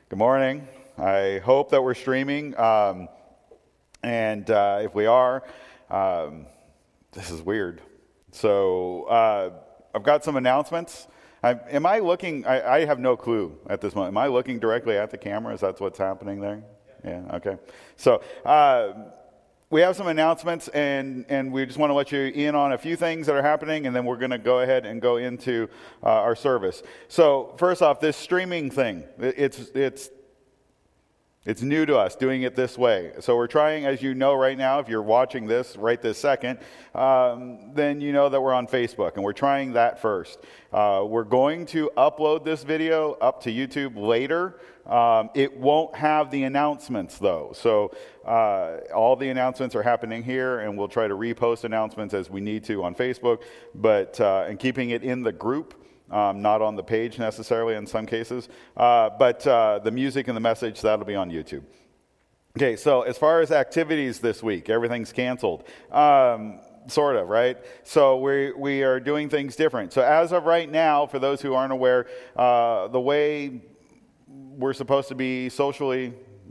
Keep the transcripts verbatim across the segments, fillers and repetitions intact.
Good morning. I hope that we're streaming, um, and uh, if we are, um, this is weird. So uh, I've got some announcements. I, am I looking? I, I have no clue at this moment. Am I looking directly at the camera? Is that what's happening there? Yeah. Okay. So. Uh, We have some announcements, and, and we just want to let you in on a few things that are happening, and then we're going to go ahead and go into uh, our service. So first off, this streaming thing, it's it's it's new to us, doing it this way. So we're trying, as you know right now, if you're watching this right this second, um, then you know that we're on Facebook, and we're trying that first. Uh, we're going to upload this video up to YouTube later. Um, it won't have the announcements, though. So uh, all the announcements are happening here, and we'll try to repost announcements as we need to on Facebook, but uh, and keeping it in the group. Um, not on the page necessarily in some cases, uh, but uh, the music and the message, that'll be on YouTube. Okay, so as far as activities this week, everything's canceled. Um, sort of, right? So we we are doing things different. So as of right now, for those who aren't aware, uh, the way we're supposed to be socially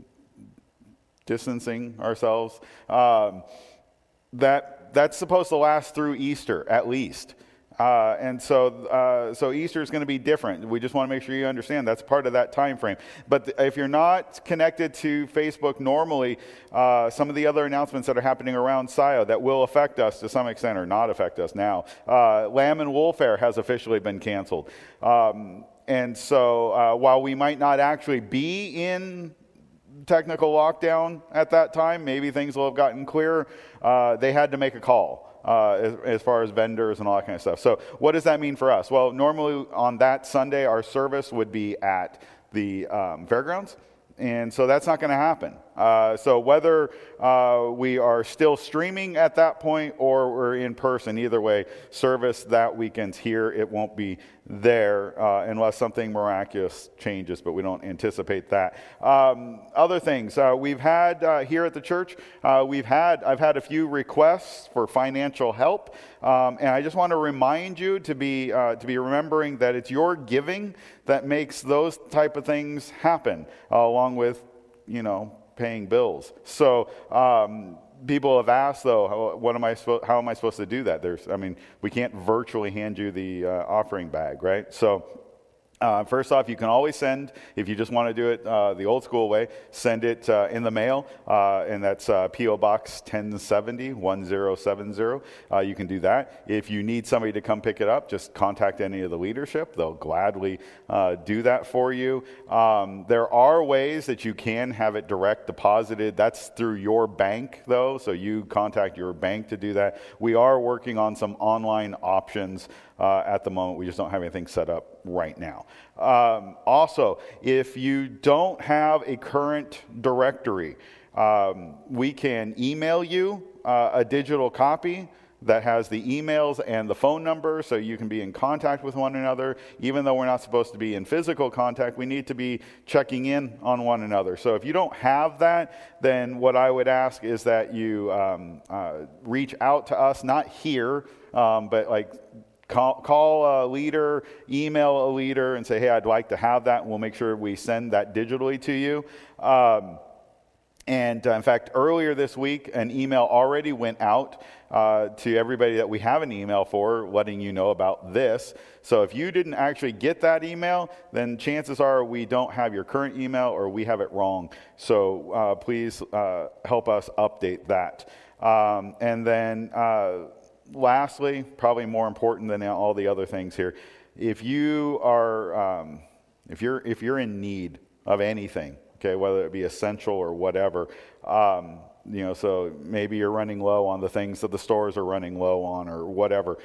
distancing ourselves, um, that that's supposed to last through Easter at least. Uh, and so, uh, so Easter is going to be different. We just want to make sure you understand that's part of that time frame. But th- if you're not connected to Facebook normally, uh, some of the other announcements that are happening around S I O that will affect us to some extent or not affect us now. Uh, Lamb and Wool Fair has officially been canceled. Um, and so uh, while we might not actually be in technical lockdown at that time, maybe things will have gotten clearer, uh, they had to make a call. Uh, as, as far as vendors and all that kind of stuff. So what does that mean for us? Well, normally on that Sunday, our service would be at the um, fairgrounds. And so that's not going to happen. Uh, so whether uh, we are still streaming at that point or we're in person, either way, service that weekend here, it won't be there uh, unless something miraculous changes, but we don't anticipate that. Um, other things, uh, we've had uh, here at the church, uh, we've had, I've had a few requests for financial help, um, and I just want to remind you to be uh, to be remembering that it's your giving that makes those type of things happen, uh, along with, you know, paying bills. So um, people have asked, though, what am I supposed? How am I supposed to do that? There's, I mean, we can't virtually hand you the uh, offering bag, right? So. Uh, first off, you can always send, if you just want to do it uh, the old school way, send it uh, in the mail, uh, and that's uh, P O Box ten seventy, one zero seven zero. Uh, you can do that. If you need somebody to come pick it up, just contact any of the leadership. They'll gladly uh, do that for you. Um, there are ways that you can have it direct deposited. That's through your bank, though, so you contact your bank to do that. We are working on some online options uh, at the moment. We just don't have anything set up right now. Um, also, if you don't have a current directory, um, we can email you uh, a digital copy that has the emails and the phone number so you can be in contact with one another. Even though we're not supposed to be in physical contact, we need to be checking in on one another. So if you don't have that, then what I would ask is that you um, uh, reach out to us, not here, um, but like Call, call a leader, email a leader, and say, hey, I'd like to have that, and we'll make sure we send that digitally to you. Um, and uh, in fact, earlier this week, an email already went out uh, to everybody that we have an email for, letting you know about this. So if you didn't actually get that email, then chances are we don't have your current email or we have it wrong. So uh, please uh, help us update that. Um, and then... Uh, Lastly, probably more important than all the other things here, if you are, um, if you're if you're in need of anything, okay, whether it be essential or whatever, um, you know, so maybe you're running low on the things that the stores are running low on or whatever.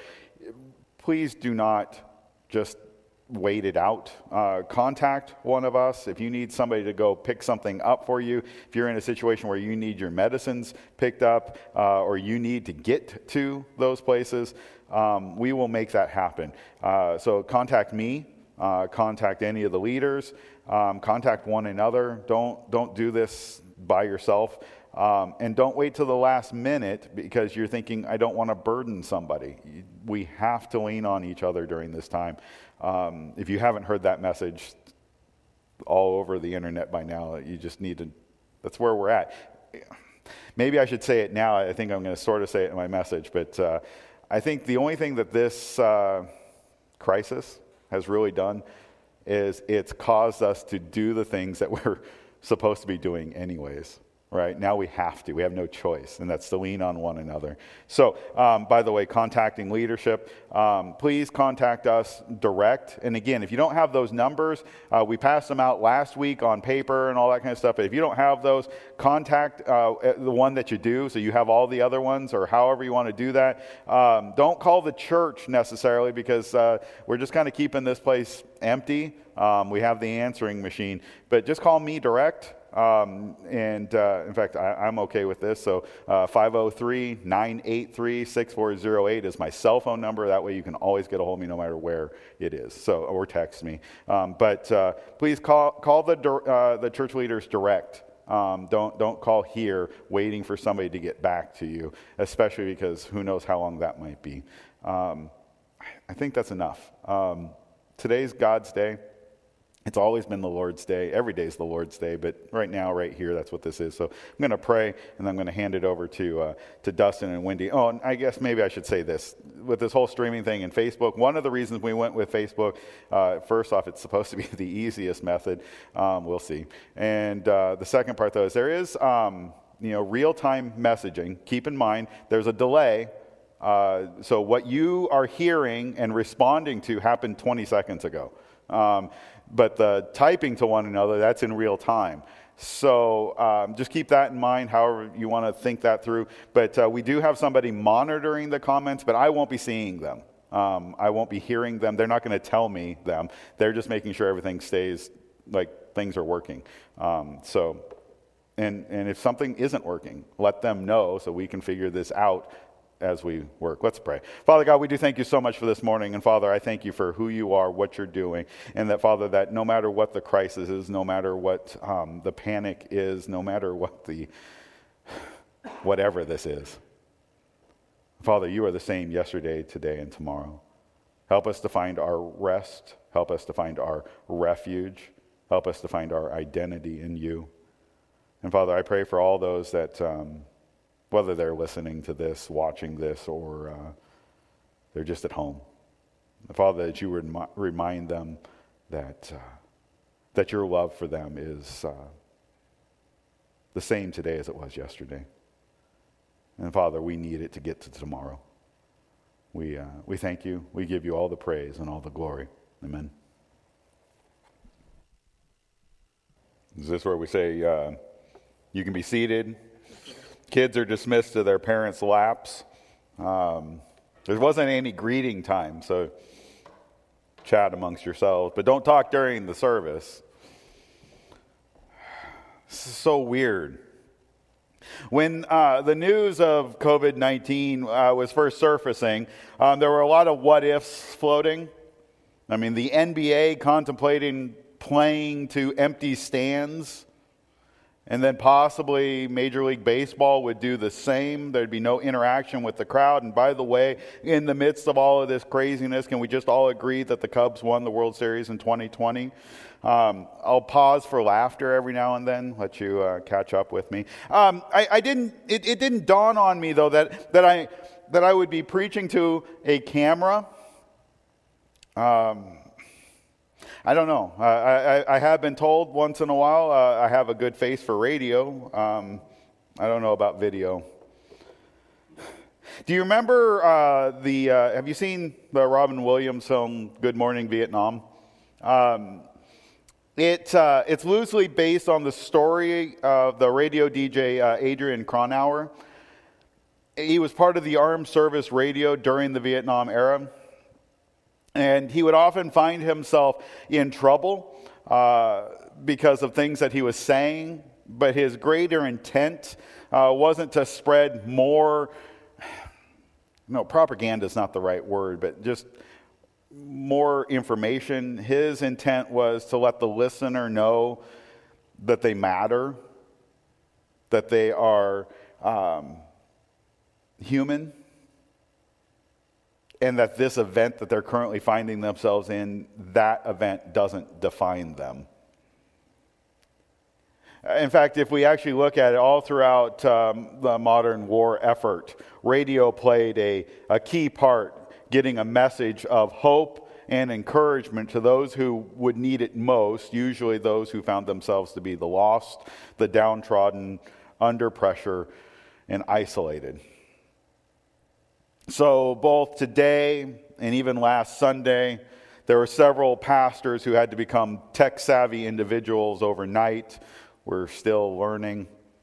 Please do not just wait it out. Uh, contact one of us if you need somebody to go pick something up for you. If you're in a situation where you need your medicines picked up uh, or you need to get to those places, um, we will make that happen. Uh, so contact me, uh, contact any of the leaders, um, contact one another. Don't don't do this by yourself. Um, and don't wait till the last minute because you're thinking, I don't want to burden somebody. We have to lean on each other during this time. Um, if you haven't heard that message, all over the internet by now. You just need to, that's where we're at. Maybe I should say it now. I think I'm going to sort of say it in my message, but uh, I think the only thing that this uh, crisis has really done is it's caused us to do the things that we're supposed to be doing anyways. Right? Now we have to. We have no choice, and that's to lean on one another. So, um, by the way, contacting leadership, um, please contact us direct. And again, if you don't have those numbers, uh, we passed them out last week on paper and all that kind of stuff. But if you don't have those, contact uh, the one that you do, so you have all the other ones, or however you want to do that. Um, don't call the church necessarily, because uh, we're just kind of keeping this place empty. Um, we have the answering machine, but just call me direct. Um, and uh, in fact, I, I'm okay with this. So uh, five oh three, nine eight three, six four oh eight is my cell phone number. That way you can always get a hold of me no matter where it is. So, or text me. Um, but uh, please call call the uh, the church leaders direct. Um, don't don't call here waiting for somebody to get back to you, especially because who knows how long that might be. Um, I think that's enough. Um, today's God's day. It's always been the Lord's day. Every day is the Lord's day, but right now, right here, that's what this is. So I'm going to pray, and I'm going to hand it over to uh, to Dustin and Wendy. Oh, and I guess maybe I should say this. With this whole streaming thing and Facebook, one of the reasons we went with Facebook, uh, first off, it's supposed to be the easiest method. Um, we'll see. And uh, the second part, though, is there is um, you know real-time messaging. Keep in mind, there's a delay. Uh, so what you are hearing and responding to happened twenty seconds ago. Um, but the typing to one another, that's in real time. So um, just keep that in mind, however you want to think that through. But uh, we do have somebody monitoring the comments, but I won't be seeing them. Um, I won't be hearing them. They're not going to tell me them. They're just making sure everything stays like things are working. Um, so, and, and if something isn't working, let them know so we can figure this out as we work. Let's pray. Father God, we do thank you so much for this morning. And Father, I thank you for who you are, what you're doing, and that, Father, that no matter what the crisis is, no matter what um, the panic is, no matter what the, whatever this is, Father, you are the same yesterday, today, and tomorrow. Help us to find our rest. Help us to find our refuge. Help us to find our identity in you. And Father, I pray for all those that, um, whether they're listening to this, watching this, or uh, they're just at home. Father, that you would remind them that uh, that your love for them is uh, the same today as it was yesterday. And Father, we need it to get to tomorrow. We uh, we thank you. We give you all the praise and all the glory. Amen. Is this where we say uh, you can be seated? Kids are dismissed to their parents' laps. Um, there wasn't any greeting time, so chat amongst yourselves, but don't talk during the service. This is so weird. When uh, the news of covid nineteen uh, was first surfacing, um, there were a lot of what-ifs floating. I mean, the N B A contemplating playing to empty stands. And then possibly Major League Baseball would do the same. There'd be no interaction with the crowd. And by the way, in the midst of all of this craziness, can we just all agree that the Cubs won the World Series in twenty twenty? Um, I'll pause for laughter every now and then, let you uh, catch up with me. Um, I, I didn't. It, it didn't dawn on me though that that I that I would be preaching to a camera. Um, I don't know. Uh, I, I have been told once in a while uh, I have a good face for radio. Um, I don't know about video. Do you remember uh, the, uh, have you seen the Robin Williams film, Good Morning Vietnam? Um, it uh, It's loosely based on the story of the radio D J uh, Adrian Cronauer. He was part of the armed service radio during the Vietnam era. And he would often find himself in trouble uh, because of things that he was saying, but his greater intent uh, wasn't to spread more, no, propaganda is not the right word, but just more information. His intent was to let the listener know that they matter, that they are um, human, and that this event that they're currently finding themselves in, that event doesn't define them. In fact, if we actually look at it all throughout um, the modern war effort, radio played a, a key part, getting a message of hope and encouragement to those who would need it most, usually those who found themselves to be the lost, the downtrodden, under pressure, and isolated. So both today and even last Sunday, there were several pastors who had to become tech-savvy individuals overnight. We're still learning.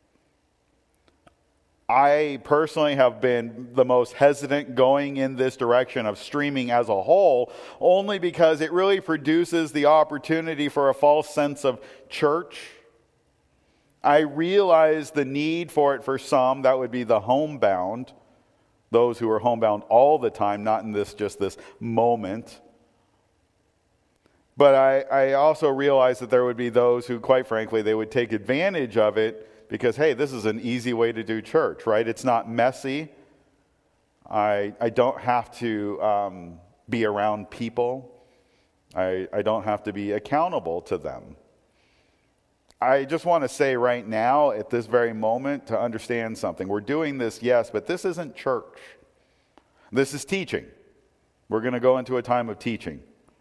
I personally have been the most hesitant going in this direction of streaming as a whole, only because it really produces the opportunity for a false sense of church. I realize the need for it for some, that would be the homebound, those who are homebound all the time, not in this just this moment. But I, I also realize that there would be those who, quite frankly, they would take advantage of it because, hey, this is an easy way to do church, right? It's not messy. I, I don't have to um, be around people. I, I don't have to be accountable to them. I just want to say right now, at this very moment, to understand something. We're doing this, yes, but this isn't church. This is teaching. We're going to go into a time of teaching.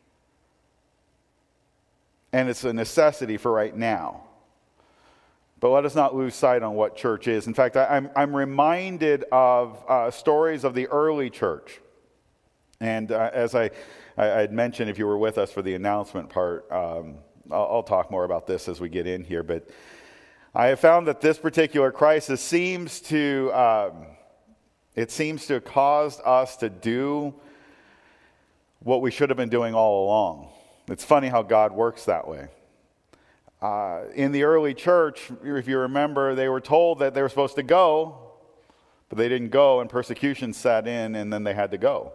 And it's a necessity for right now. But let us not lose sight on what church is. In fact, I, I'm, I'm reminded of uh, stories of the early church. And uh, as I, I had mentioned, if you were with us for the announcement part, um, I'll, I'll talk more about this as we get in here. But I have found that this particular crisis seems to, um, it seems to have caused us to do what we should have been doing all along. It's funny how God works that way. Uh, in the early church, if you remember, they were told that they were supposed to go, but they didn't go, and persecution set in, and then they had to go.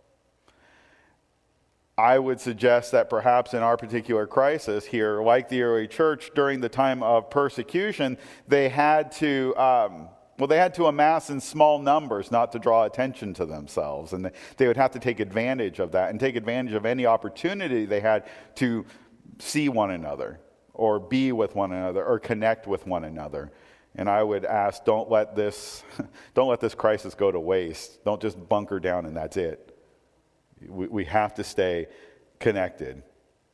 I would suggest that perhaps in our particular crisis here, like the early church, during the time of persecution, they had to... Um, Well, they had to amass in small numbers not to draw attention to themselves. And they would have to take advantage of that and take advantage of any opportunity they had to see one another or be with one another or connect with one another. And I would ask, don't let this, don't let this crisis go to waste. Don't just bunker down and that's it. We, we have to stay connected.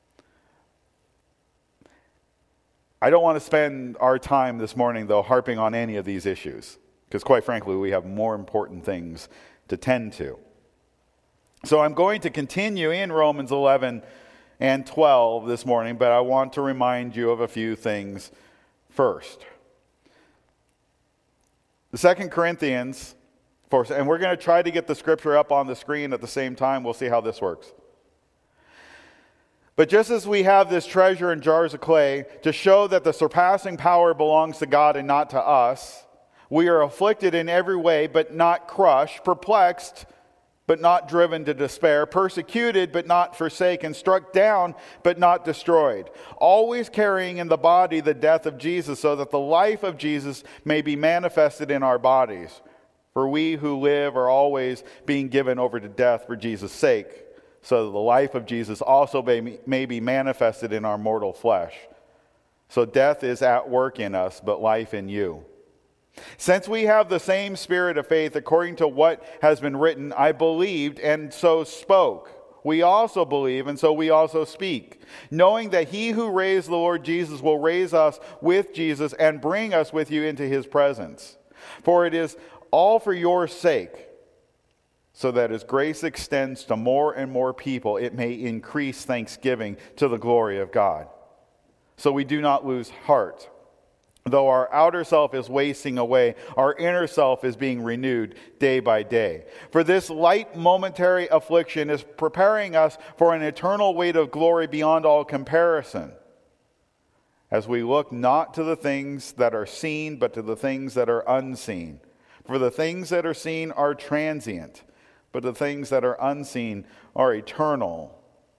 I don't want to spend our time this morning, though, harping on any of these issues, because quite frankly, we have more important things to tend to. So I'm going to continue in Romans eleven and twelve this morning, but I want to remind you of a few things first. The Second Corinthians, and we're going to try to get the scripture up on the screen at the same time. We'll see how this works. But just as we have this treasure in jars of clay to show that the surpassing power belongs to God and not to us, we are afflicted in every way but not crushed, perplexed but not driven to despair, persecuted but not forsaken, struck down but not destroyed, always carrying in the body the death of Jesus, so that the life of Jesus may be manifested in our bodies. For we who live are always being given over to death for Jesus' sake, so that the life of Jesus also may, may be manifested in our mortal flesh. So death is at work in us, but life in you. Since we have the same spirit of faith, according to what has been written, I believed and so spoke. We also believe and so we also speak, knowing that he who raised the Lord Jesus will raise us with Jesus and bring us with you into his presence. For it is all for your sake, so that as grace extends to more and more people, it may increase thanksgiving to the glory of God. So we do not lose heart. Though our outer self is wasting away, our inner self is being renewed day by day. For this light momentary affliction is preparing us for an eternal weight of glory beyond all comparison, as we look not to the things that are seen, but to the things that are unseen. For the things that are seen are transient, but the things that are unseen are eternal.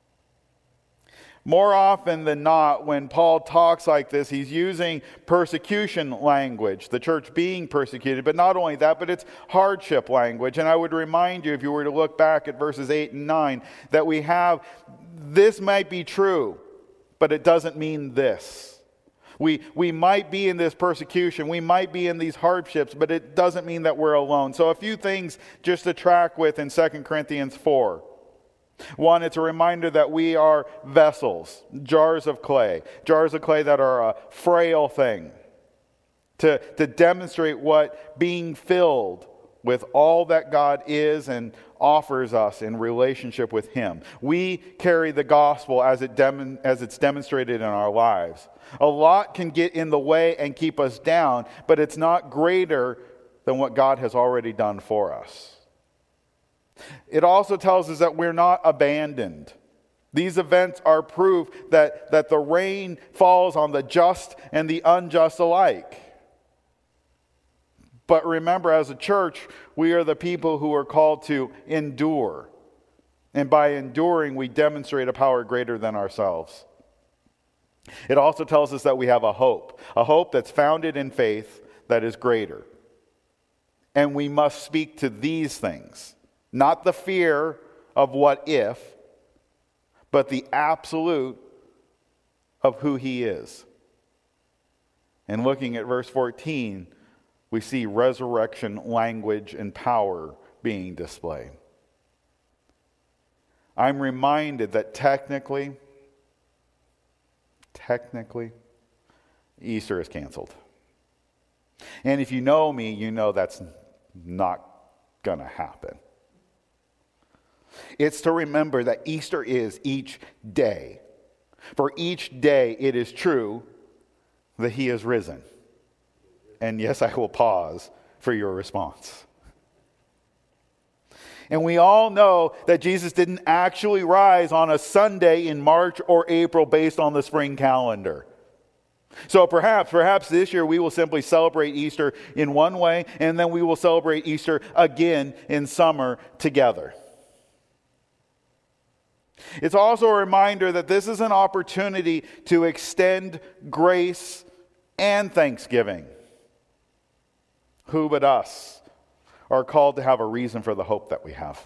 More often than not, when Paul talks like this, he's using persecution language, the church being persecuted. But not only that, but it's hardship language. And I would remind you, if you were to look back at verses eight and nine, that we have, this might be true, but it doesn't mean this. We, we might be in this persecution, we might be in these hardships, but it doesn't mean that we're alone. So a few things just to track with in Second Corinthians four. One, it's a reminder that we are vessels, jars of clay, jars of clay that are a frail thing, to, to demonstrate what being filled with all that God is and offers us in relationship with Him. We carry the gospel as it dem- as it's demonstrated in our lives. A lot can get in the way and keep us down, but it's not greater than what God has already done for us. It also tells us that we're not abandoned. These events are proof that, that the rain falls on the just and the unjust alike. But remember, as a church, we are the people who are called to endure. And by enduring, we demonstrate a power greater than ourselves. It also tells us that we have a hope, a hope that's founded in faith that is greater. And we must speak to these things, not the fear of what if, but the absolute of who He is. And looking at verse fourteen, we see resurrection language and power being displayed. I'm reminded that technically, technically, Easter is canceled. And if you know me, you know that's not going to happen. It's to remember that Easter is each day. For each day it is true that He is risen. And yes, I will pause for your response. And we all know that Jesus didn't actually rise on a Sunday in March or April based on the spring calendar. So perhaps, perhaps this year we will simply celebrate Easter in one way, and then we will celebrate Easter again in summer together. It's also a reminder that this is an opportunity to extend grace and thanksgiving. Who but us are called to have a reason for the hope that we have?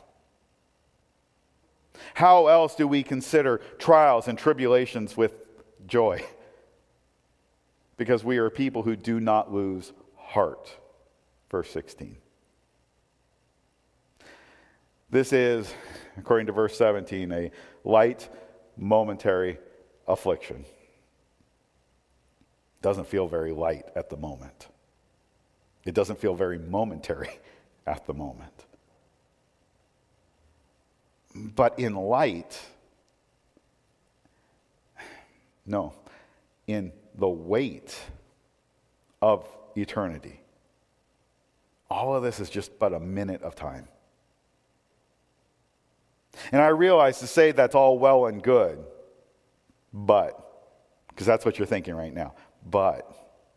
How else do we consider trials and tribulations with joy? Because we are people who do not lose heart. Verse sixteen. This is, according to verse seventeen, a light, momentary affliction. Doesn't feel very light at the moment. It doesn't feel very momentary at the moment. But in light, no, in the weight of eternity, all of this is just but a minute of time. And I realize to say that's all well and good, but, because that's what you're thinking right now, but,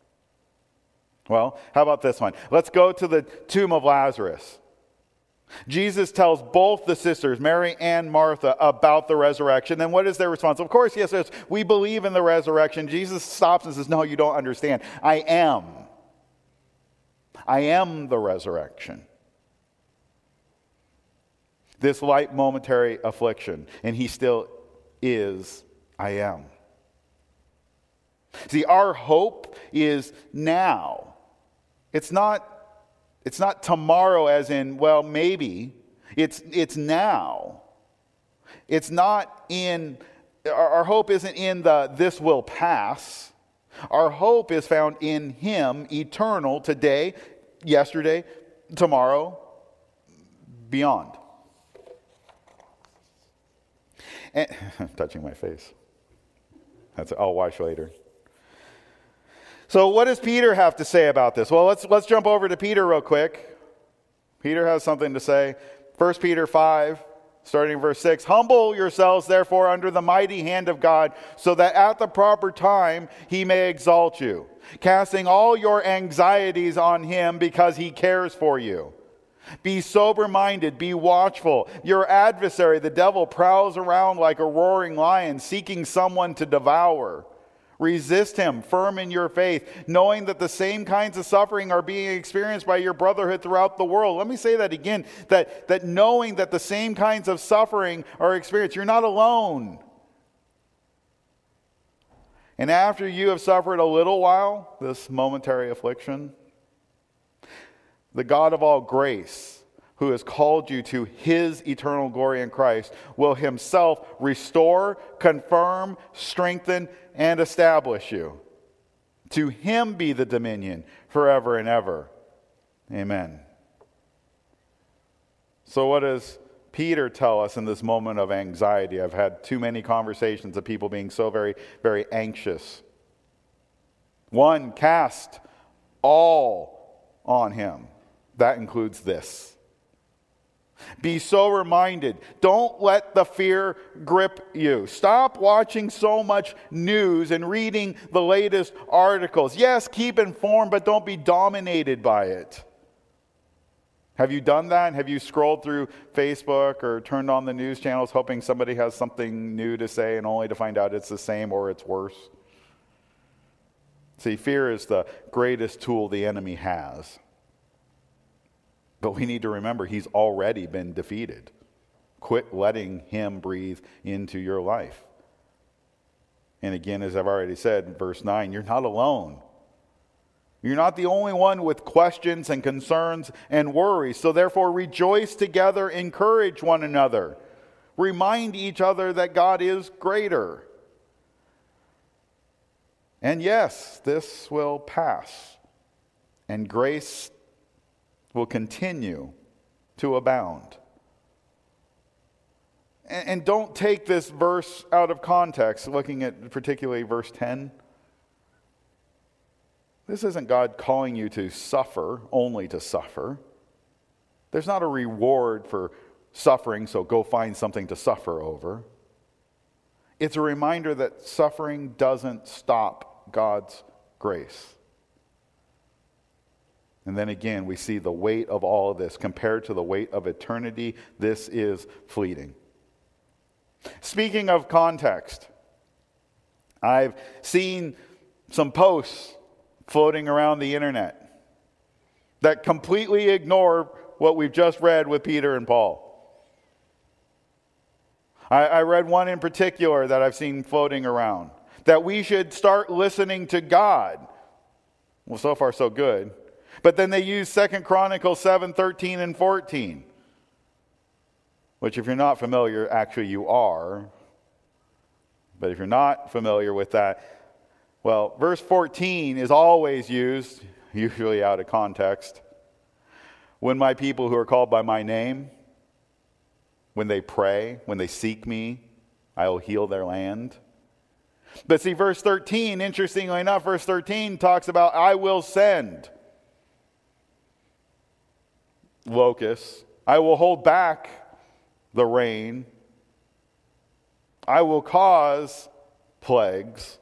well, how about this one? Let's go to the tomb of Lazarus. Jesus tells both the sisters, Mary and Martha, about the resurrection. Then what is their response? Of course, yes, yes, we believe in the resurrection. Jesus stops and says, no, you don't understand. I am. I am the resurrection. This light momentary affliction, and He still is, I am. See, our hope is now. It's not, it's not tomorrow as in, well, maybe. It's, it's now. It's not in, our, our hope isn't in the this will pass. Our hope is found in Him, eternal, today, yesterday, tomorrow, beyond. And, I'm touching my face. That's I'll wash later. So what does Peter have to say about this? Well, let's let's jump over to Peter real quick. Peter has something to say. First Peter five, starting in verse six. Humble yourselves, therefore, under the mighty hand of God, so that at the proper time He may exalt you, casting all your anxieties on Him because He cares for you. Be sober-minded, be watchful. Your adversary, the devil, prowls around like a roaring lion, seeking someone to devour. Resist him, firm in your faith, knowing that the same kinds of suffering are being experienced by your brotherhood throughout the world. Let me say that again, that, that knowing that the same kinds of suffering are experienced. You're not alone. And after you have suffered a little while, this momentary affliction, the God of all grace, who has called you to his eternal glory in Christ, will himself restore, confirm, strengthen, and establish you. To him be the dominion forever and ever. Amen. So what does Peter tell us in this moment of anxiety? I've had too many conversations of people being so very, very anxious. One, cast all on him. That includes this. Be so reminded. Don't let the fear grip you. Stop watching so much news and reading the latest articles. Yes, keep informed, but don't be dominated by it. Have you done that? Have you scrolled through Facebook or turned on the news channels hoping somebody has something new to say and only to find out it's the same or it's worse? See, fear is the greatest tool the enemy has. But we need to remember he's already been defeated. Quit letting him breathe into your life. And again, as I've already said in verse nine, you're not alone. You're not the only one with questions and concerns and worries. So therefore, rejoice together, encourage one another. Remind each other that God is greater. And yes, this will pass. And grace will continue to abound. And, and don't take this verse out of context, looking at particularly verse ten. This isn't God calling you to suffer, only to suffer. There's not a reward for suffering, so go find something to suffer over. It's a reminder that suffering doesn't stop God's grace. And then again, we see the weight of all of this compared to the weight of eternity. This is fleeting. Speaking of context, I've seen some posts floating around the internet that completely ignore what we've just read with Peter and Paul. I, I read one in particular that I've seen floating around, that we should start listening to God. Well, so far so good. But then they use Second Chronicles seven, thirteen, and fourteen. Which if you're not familiar, actually you are. But if you're not familiar with that, well, verse fourteen is always used, usually out of context. When my people who are called by my name, when they pray, when they seek me, I will heal their land. But see, verse thirteen, interestingly enough, verse thirteen talks about I will send locusts. I will hold back the rain. I will cause plagues.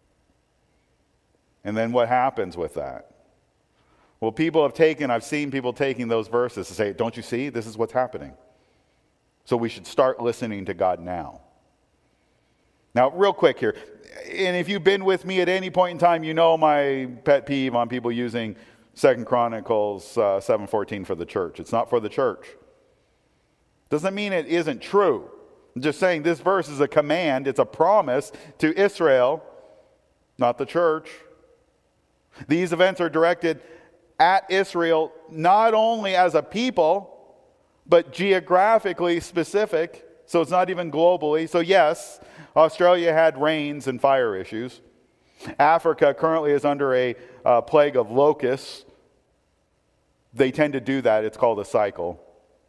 And then what happens with that? Well, people have taken, I've seen people taking those verses to say, don't you see? This is what's happening. So we should start listening to God now. Now, real quick here, and if you've been with me at any point in time, you know my pet peeve on people using Second Chronicles uh, seven fourteen for the church. It's not for the church. Doesn't mean it isn't true. I'm just saying this verse is a command. It's a promise to Israel, not the church. These events are directed at Israel not only as a people, but geographically specific. So it's not even globally. So yes, Australia had rains and fire issues. Africa currently is under a uh, plague of locusts. They tend to do that. It's called a cycle.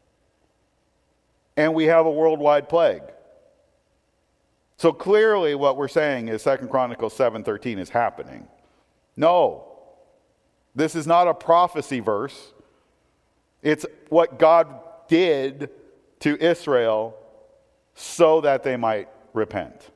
And we have a worldwide plague. So clearly what we're saying is Second Chronicles seven thirteen is happening. No. This is not a prophecy verse. It's what God did to Israel so that they might repent.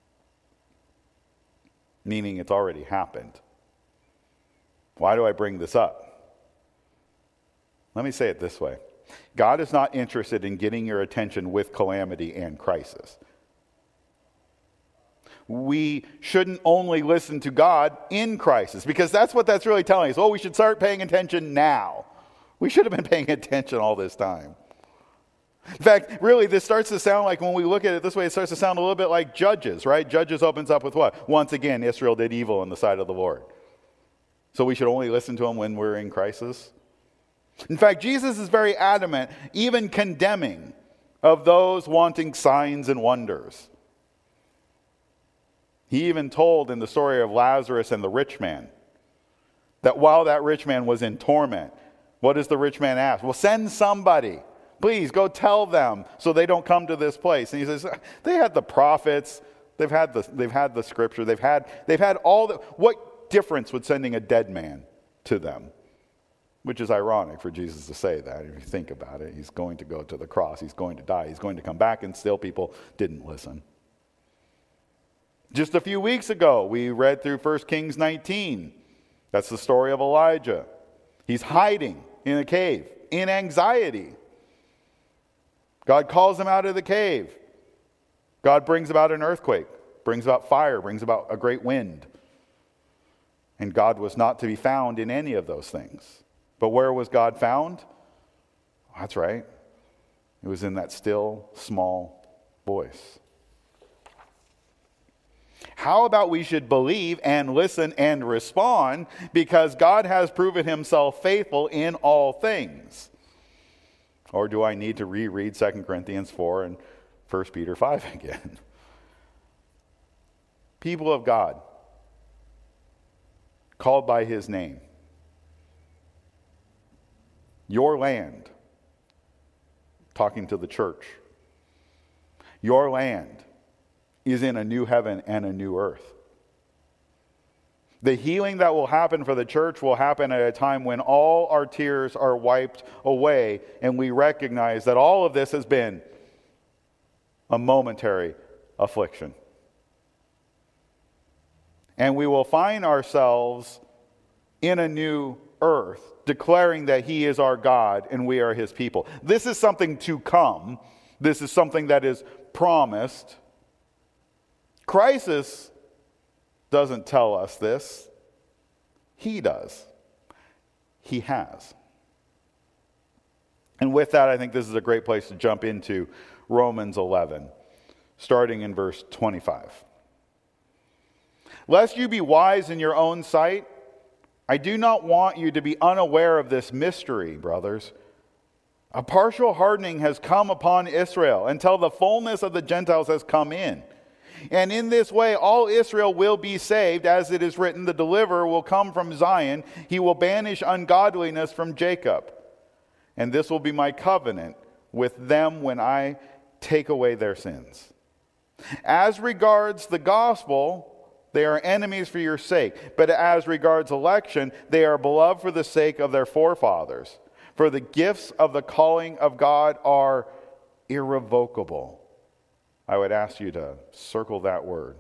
Meaning it's already happened. Why do I bring this up? Let me say it this way. God is not interested in getting your attention with calamity and crisis. We shouldn't only listen to God in crisis, because that's what that's really telling us. Oh, we should start paying attention now. We should have been paying attention all this time. In fact, really, this starts to sound like, when we look at it this way, it starts to sound a little bit like Judges, right? Judges opens up with what? Once again, Israel did evil in the sight of the Lord. So we should only listen to him when we're in crisis. In fact, Jesus is very adamant, even condemning of those wanting signs and wonders. He even told in the story of Lazarus and the rich man that while that rich man was in torment, what does the rich man ask? Well, send somebody. Please go tell them so they don't come to this place. And he says, they had the prophets, they've had the, they've had the scripture, they've had, they've had all the, what difference would sending a dead man to them? Which is ironic for Jesus to say that. If you think about it, he's going to go to the cross, he's going to die, he's going to come back, and still people didn't listen. Just a few weeks ago, we read through First Kings nineteen. That's the story of Elijah. He's hiding in a cave, in anxiety. God calls him out of the cave. God brings about an earthquake, brings about fire, brings about a great wind. And God was not to be found in any of those things. But where was God found? That's right. It was in that still, small voice. How about we should believe and listen and respond because God has proven himself faithful in all things? Or do I need to reread Second Corinthians four and First Peter five again? People of God, called by his name, your land, talking to the church, your land is in a new heaven and a new earth. The healing that will happen for the church will happen at a time when all our tears are wiped away and we recognize that all of this has been a momentary affliction. And we will find ourselves in a new earth, declaring that he is our God and we are his people. This is something to come. This is something that is promised. Crisis doesn't tell us this. He does. He has. And with that, I think this is a great place to jump into Romans eleven, starting in verse twenty-five. Lest you be wise in your own sight, I do not want you to be unaware of this mystery, brothers. A partial hardening has come upon Israel until the fullness of the Gentiles has come in. And in this way, all Israel will be saved, as it is written, the deliverer will come from Zion. He will banish ungodliness from Jacob. And this will be my covenant with them when I take away their sins. As regards the gospel, they are enemies for your sake. But as regards election, they are beloved for the sake of their forefathers. For the gifts of the calling of God are irrevocable. I would ask you to circle that word.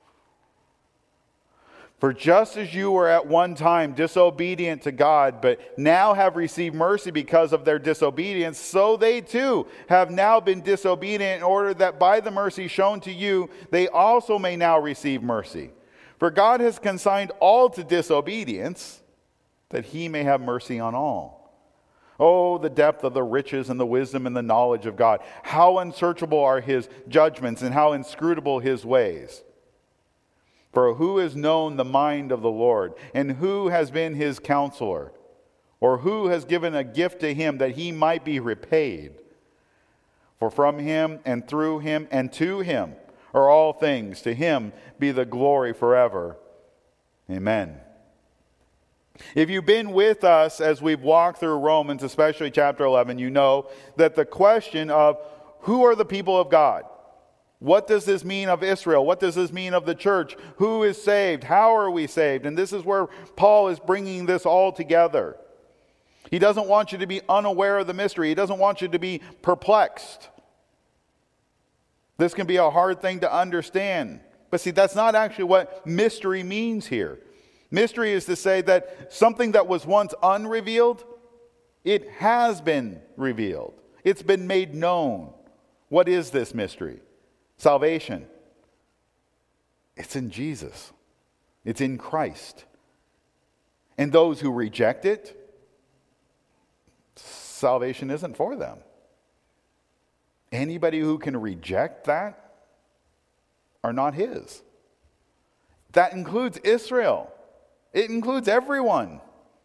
For just as you were at one time disobedient to God, but now have received mercy because of their disobedience, so they too have now been disobedient in order that by the mercy shown to you, they also may now receive mercy. For God has consigned all to disobedience, that he may have mercy on all. Oh, the depth of the riches and the wisdom and the knowledge of God. How unsearchable are his judgments and how inscrutable his ways. For who has known the mind of the Lord, and who has been his counselor? Or who has given a gift to him that he might be repaid? For from him and through him and to him are all things. To him be the glory forever. Amen. If you've been with us as we've walked through Romans, especially chapter eleven, you know that the question of who are the people of God? What does this mean of Israel? What does this mean of the church? Who is saved? How are we saved? And this is where Paul is bringing this all together. He doesn't want you to be unaware of the mystery. He doesn't want you to be perplexed. This can be a hard thing to understand. But see, that's not actually what mystery means here. Mystery is to say that something that was once unrevealed, it has been revealed. It's been made known. What is this mystery? Salvation. It's in Jesus. It's in Christ. And those who reject it, salvation isn't for them. Anybody who can reject that are not his. That includes Israel. It includes everyone.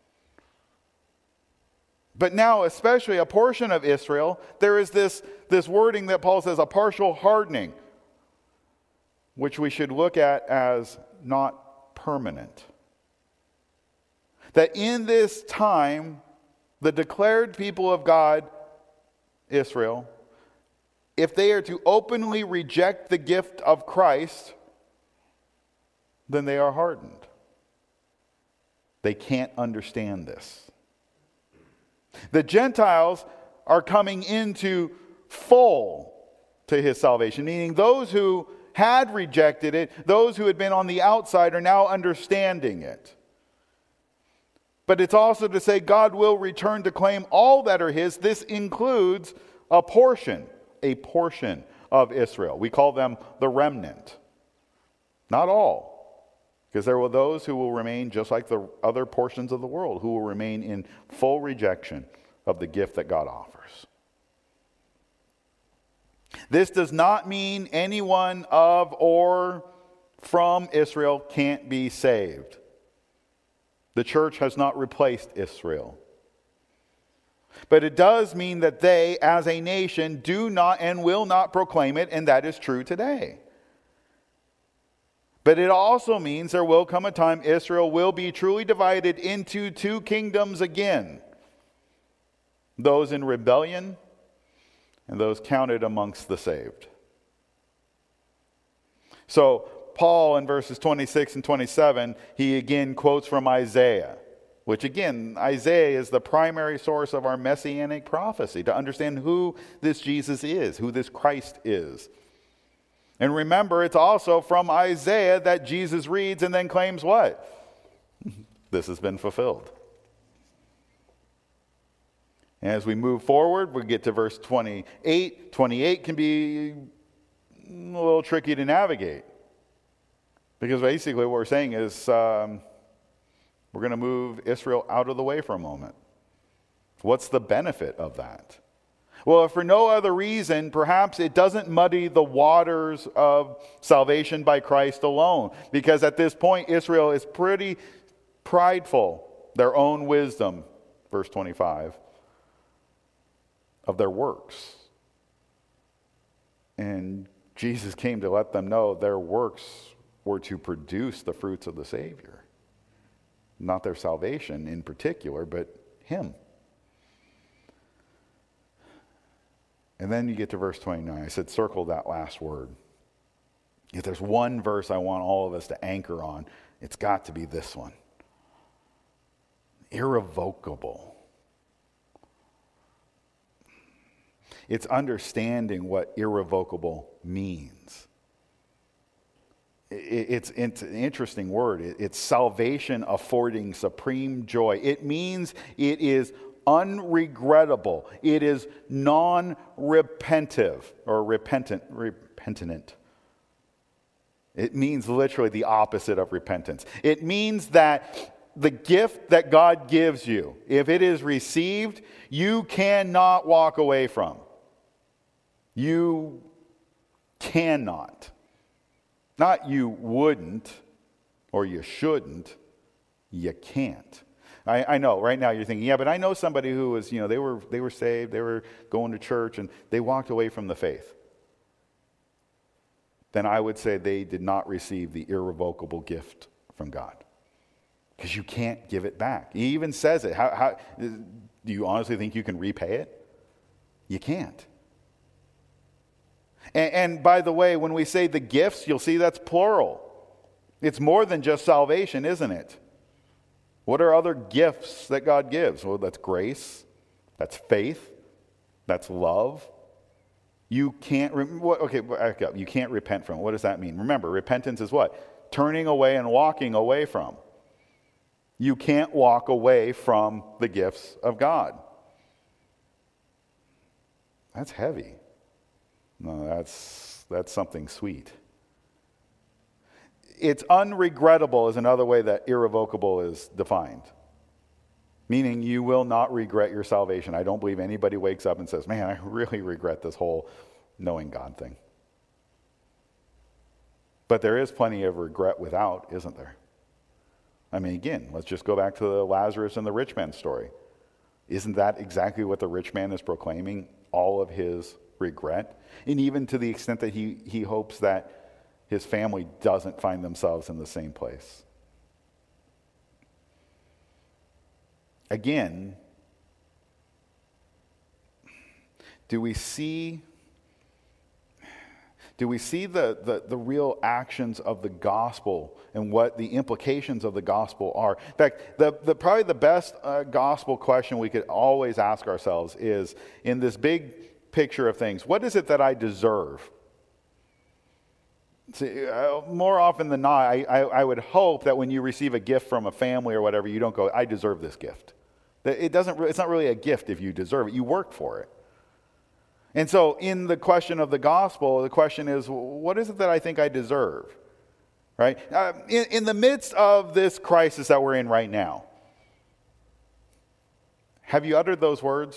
But now, especially a portion of Israel, there is this, this wording that Paul says, a partial hardening, which we should look at as not permanent. That in this time, the declared people of God, Israel, if they are to openly reject the gift of Christ, then they are hardened. They can't understand this. The Gentiles are coming into full to his salvation, meaning those who had rejected it, those who had been on the outside are now understanding it. But it's also to say God will return to claim all that are his. This includes a portion, a portion of Israel. We call them the remnant. Not all. Because there will those who will remain just like the other portions of the world, who will remain in full rejection of the gift that God offers. This does not mean anyone of or from Israel can't be saved. The church has not replaced Israel. But it does mean that they, as a nation, do not and will not proclaim it, and that is true today. But it also means there will come a time Israel will be truly divided into two kingdoms again. Those in rebellion and those counted amongst the saved. So Paul in verses twenty-six and twenty-seven, he again quotes from Isaiah. Which again, Isaiah is the primary source of our messianic prophecy to understand who this Jesus is, who this Christ is. And remember, it's also from Isaiah that Jesus reads and then claims what? This has been fulfilled. And as we move forward, we get to verse twenty-eight. twenty-eight can be a little tricky to navigate. Because basically what we're saying is um, we're going to move Israel out of the way for a moment. What's the benefit of that? Well, if for no other reason, perhaps it doesn't muddy the waters of salvation by Christ alone. Because at this point, Israel is pretty prideful, their own wisdom, verse twenty-five, of their works. And Jesus came to let them know their works were to produce the fruits of the Savior. Not their salvation in particular, but Him. And then you get to verse twenty-nine. I said circle that last word. If there's one verse I want all of us to anchor on, it's got to be this one. Irrevocable. It's understanding what irrevocable means. It's, it's an interesting word. It's salvation affording supreme joy. It means it is unregrettable. It is non-repentive or repentant. Repentant. It means literally the opposite of repentance. It means that the gift that God gives you, if it is received, you cannot walk away from. You cannot. Not you wouldn't or you shouldn't. You can't. I, I know right now you're thinking, yeah, but I know somebody who was, you know, they were they were saved, they were going to church, and they walked away from the faith. Then I would say they did not receive the irrevocable gift from God. Because you can't give it back. He even says it. How, how, do you honestly think you can repay it? You can't. And, and by the way, when we say the gifts, you'll see that's plural. It's more than just salvation, isn't it? What are other gifts that God gives? Well, that's grace. That's faith. That's love. You can't, okay, back up. You can't repent from it. What does that mean? Remember, repentance is what? Turning away and walking away from. You can't walk away from the gifts of God. That's heavy. No, that's that's something sweet. It's unregrettable is another way that irrevocable is defined. Meaning you will not regret your salvation. I don't believe anybody wakes up and says, man, I really regret this whole knowing God thing. But there is plenty of regret without, isn't there? I mean, again, let's just go back to the Lazarus and the rich man story. Isn't that exactly what the rich man is proclaiming? All of his regret? And even to the extent that he, he hopes that his family doesn't find themselves in the same place. Again, do we see do we see the, the, the real actions of the gospel and what the implications of the gospel are? In fact, the, the, probably the best uh, gospel question we could always ask ourselves is, in this big picture of things, what is it that I deserve? See, uh, more often than not, I, I, I would hope that when you receive a gift from a family or whatever, you don't go, I deserve this gift. It doesn't, it's not really a gift if you deserve it. You work for it. And so in the question of the gospel, the question is, what is it that I think I deserve? Right? Uh, in, in the midst of this crisis that we're in right now, have you uttered those words?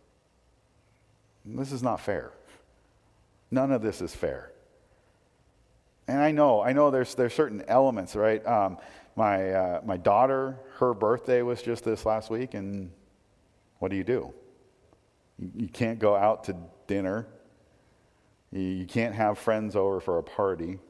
This is not fair. None of this is fair. And I know, I know there's there's certain elements, right? Um, my uh, my daughter, her birthday was just this last week, and what do you do? You, you can't go out to dinner. You, you can't have friends over for a party.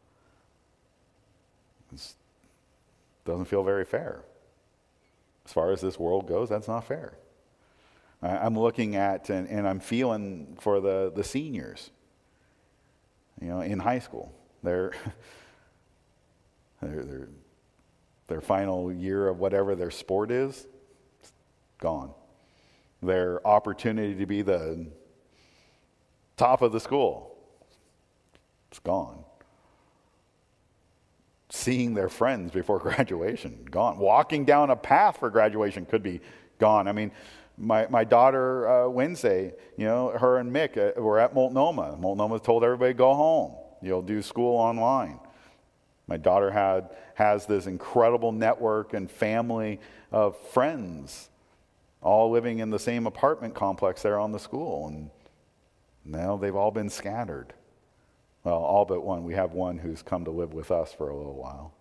It doesn't feel very fair. As far as this world goes, that's not fair. I, I'm looking at and, and I'm feeling for the, the seniors, you know, in high school. Their, their, their, their final year of whatever their sport is, gone. Their opportunity to be the top of the school, it's gone. Seeing their friends before graduation, gone. Walking down a path for graduation could be gone. I mean, my, my daughter, uh, Wednesday, you know, her and Mick uh, were at Multnomah. Multnomah told everybody, go home. You'll do school online. My daughter had has this incredible network and family of friends, all living in the same apartment complex there on the school. And now they've all been scattered. Well, all but one. We have one who's come to live with us for a little while.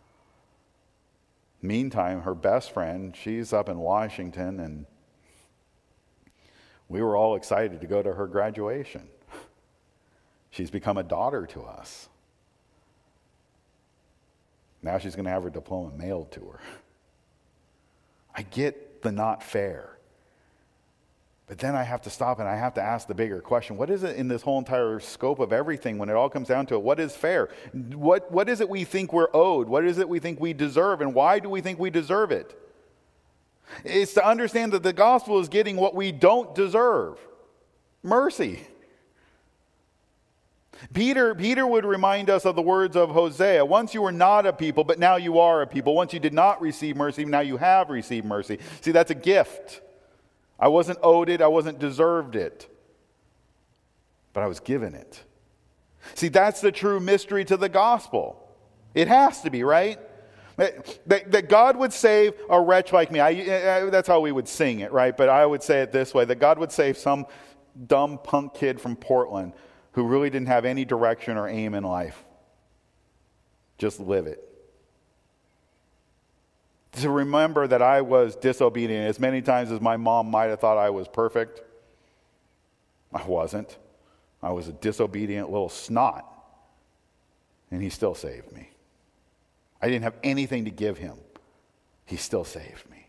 Meantime, her best friend, she's up in Washington, and we were all excited to go to her graduation. She's become a daughter to us. Now she's going to have her diploma mailed to her. I get the not fair. But then I have to stop and I have to ask the bigger question. What is it in this whole entire scope of everything when it all comes down to it? What is fair? What, what is it we think we're owed? What is it we think we deserve? And why do we think we deserve it? It's to understand that the gospel is getting what we don't deserve. Mercy. Peter, Peter would remind us of the words of Hosea. Once you were not a people, but now you are a people. Once you did not receive mercy, now you have received mercy. See, that's a gift. I wasn't owed it. I wasn't deserved it. But I was given it. See, that's the true mystery to the gospel. It has to be, right? That, that, that God would save a wretch like me. I, I, that's how we would sing it, right? But I would say it this way, that God would save some dumb punk kid from Portland who really didn't have any direction or aim in life. Just live it. To remember that I was disobedient as many times as my mom might have thought I was perfect. I wasn't. I was a disobedient little snot. And he still saved me. I didn't have anything to give him. He still saved me.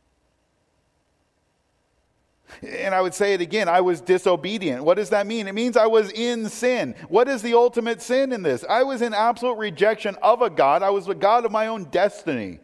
And I would say it again, I was disobedient. What does that mean? It means I was in sin. What is the ultimate sin in this? I was in absolute rejection of a God. I was a God of my own destiny.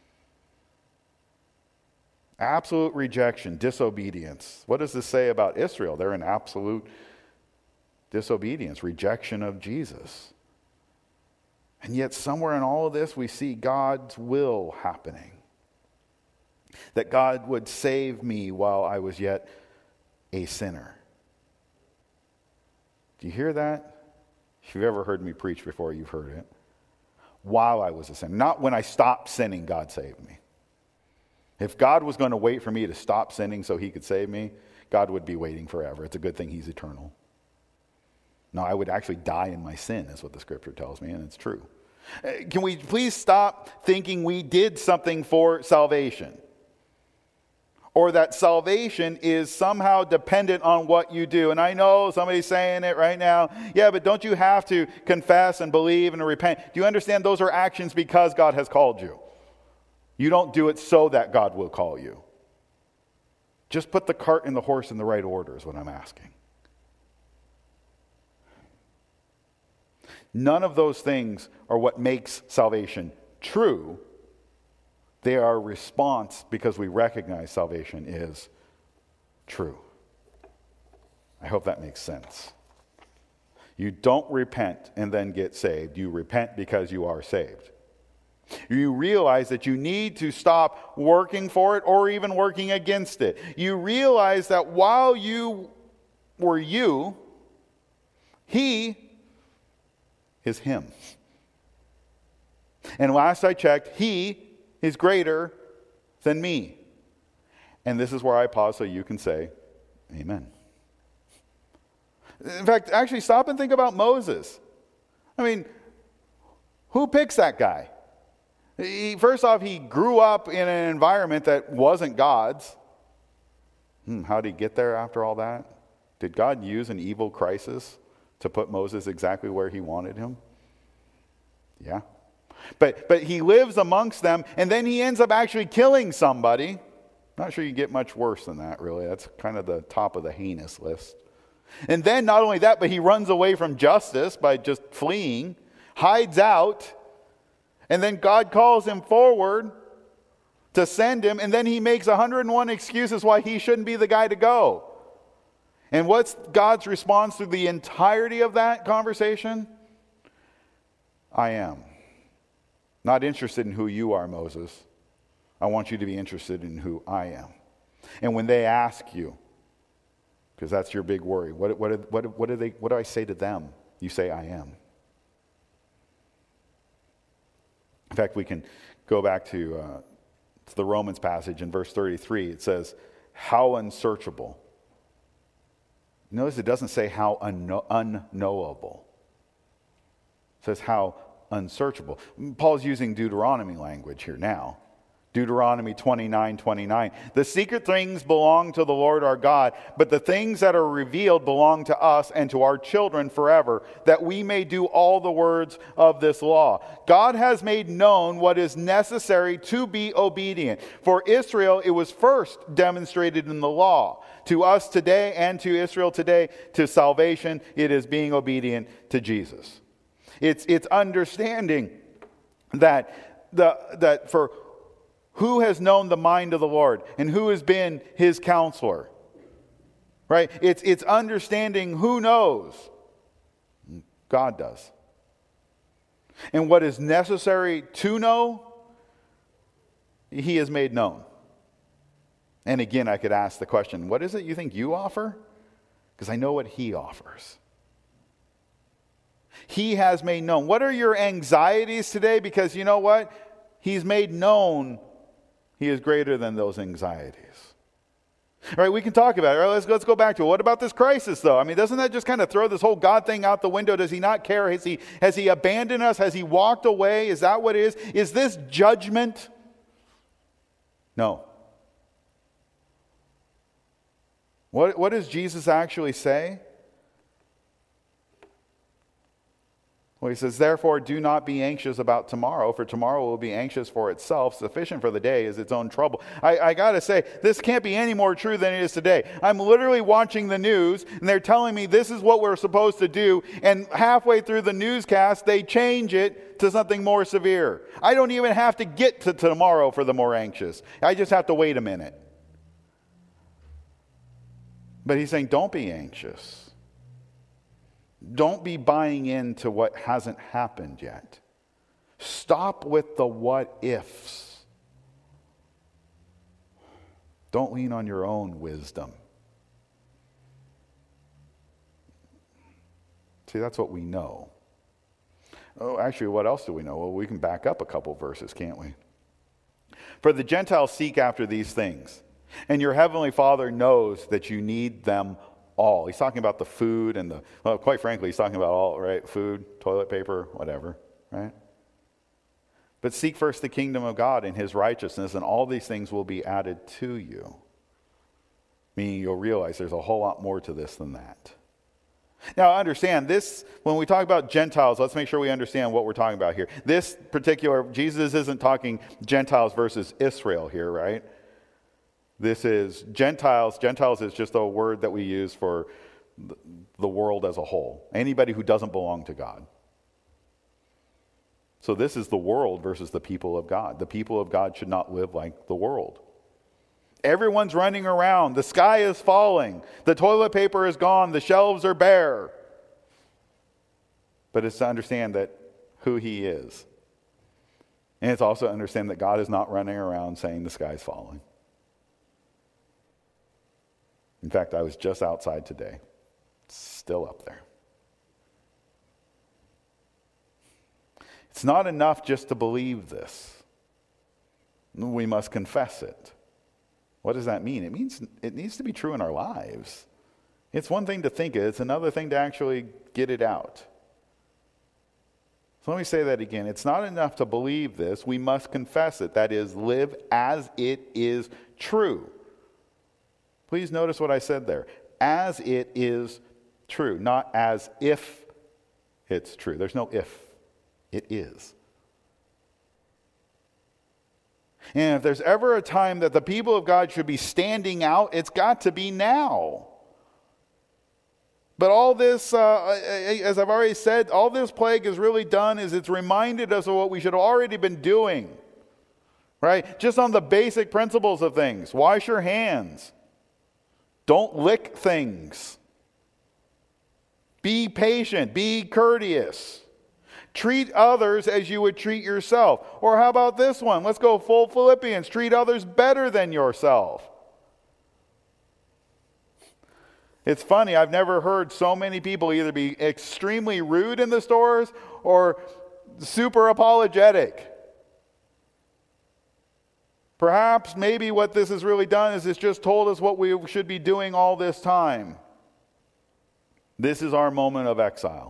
Absolute rejection, disobedience. What does this say about Israel? They're in absolute disobedience, rejection of Jesus. And yet somewhere in all of this, we see God's will happening. That God would save me while I was yet a sinner. Do you hear that? If you've ever heard me preach before, you've heard it. While I was a sinner. Not when I stopped sinning, God saved me. If God was going to wait for me to stop sinning so he could save me, God would be waiting forever. It's a good thing he's eternal. No, I would actually die in my sin, is what the scripture tells me, and it's true. Can we please stop thinking we did something for salvation? Or that salvation is somehow dependent on what you do. And I know somebody's saying it right now. Yeah, but don't you have to confess and believe and repent? Do you understand those are actions because God has called you? You don't do it so that God will call you. Just put the cart and the horse in the right order is what I'm asking. None of those things are what makes salvation true. They are a response because we recognize salvation is true. I hope that makes sense. You don't repent and then get saved. You repent because you are saved. You realize that you need to stop working for it or even working against it. You realize that while you were you, He is Him. And last I checked, He is greater than me. And this is where I pause so you can say, amen. In fact, actually stop and think about Moses. I mean, who picks that guy? He, first off, he grew up in an environment that wasn't God's. Hmm, how did he get there after all that? Did God use an evil crisis to put Moses exactly where He wanted him? Yeah. But but he lives amongst them, and then he ends up actually killing somebody. Not sure you get much worse than that, really. That's kind of the top of the heinous list. And then not only that, but he runs away from justice by just fleeing, hides out, and then God calls him forward to send him, and then he makes one hundred one excuses why he shouldn't be the guy to go. And what's God's response to the entirety of that conversation? I am. Not interested in who you are, Moses. I want you to be interested in who I am. And when they ask you, because that's your big worry, what, what, what, what, do they, what do I say to them? You say, I am. In fact, we can go back to, uh, to the Romans passage in verse thirty-three. It says, how unsearchable. Notice it doesn't say how unknow- unknowable. It says how unsearchable. Paul's using Deuteronomy language here now. Deuteronomy twenty-nine twenty-nine. The secret things belong to the Lord our God, but the things that are revealed belong to us and to our children forever, that we may do all the words of this law. God has made known what is necessary to be obedient. For Israel, it was first demonstrated in the law. To us today and to Israel today, to salvation, it is being obedient to Jesus. It's, it's understanding that, the, that for who has known the mind of the Lord and who has been His counselor, right? It's, it's understanding who knows. God does. And what is necessary to know, He has made known. And again, I could ask the question, what is it you think you offer? Because I know what He offers. He has made known. What are your anxieties today? Because you know what? He's made known He is greater than those anxieties. All right, we can talk about it. All right, let's, let's go back to it. What about this crisis, though? I mean, doesn't that just kind of throw this whole God thing out the window? Does He not care? Has He, has he abandoned us? Has He walked away? Is that what it is? Is this judgment? No. What, what does Jesus actually say? Well, He says, therefore, do not be anxious about tomorrow, for tomorrow will be anxious for itself. Sufficient for the day is its own trouble. I, I got to say, this can't be any more true than it is today. I'm literally watching the news, and they're telling me this is what we're supposed to do, and halfway through the newscast, they change it to something more severe. I don't even have to get to tomorrow for the more anxious. I just have to wait a minute. But He's saying, don't be anxious. Don't be buying into what hasn't happened yet. Stop with the what ifs. Don't lean on your own wisdom. See, that's what we know. Oh, actually, what else do we know? Well, we can back up a couple verses, can't we? For the Gentiles seek after these things, and your heavenly Father knows that you need them all. He's talking about the food and the, well, quite frankly, he's talking about all, right? Food, toilet paper, whatever, right? But seek first the kingdom of God and his righteousness, and all these things will be added to you. Meaning you'll realize there's a whole lot more to this than that. Now, understand this, when we talk about Gentiles, let's make sure we understand what we're talking about here. This particular, Jesus isn't talking Gentiles versus Israel here, right? This is Gentiles. Gentiles is just a word that we use for the world as a whole. Anybody who doesn't belong to God. So this is the world versus the people of God. The people of God should not live like the world. Everyone's running around. The sky is falling. The toilet paper is gone. The shelves are bare. But it's to understand that who he is. And it's also to understand that God is not running around saying the sky's falling. In fact, I was just outside today. It's still up there. It's not enough just to believe this. We must confess it. What does that mean? It means it needs to be true in our lives. It's one thing to think it, it's another thing to actually get it out. So let me say that again. It's not enough to believe this. We must confess it. That is, live as it is true. Please notice what I said there. As it is true, not as if it's true. There's no if. It is. And if there's ever a time that the people of God should be standing out, it's got to be now. But all this, uh, as I've already said, all this plague has really done is it's reminded us of what we should have already been doing. Right? Just on the basic principles of things. Wash your hands. Don't lick things. Be patient. Be courteous. Treat others as you would treat yourself. Or how about this one? Let's go full Philippians. Treat others better than yourself. It's funny, I've never heard so many people either be extremely rude in the stores or super apologetic. Perhaps maybe what this has really done is it's just told us what we should be doing all this time. This is our moment of exile.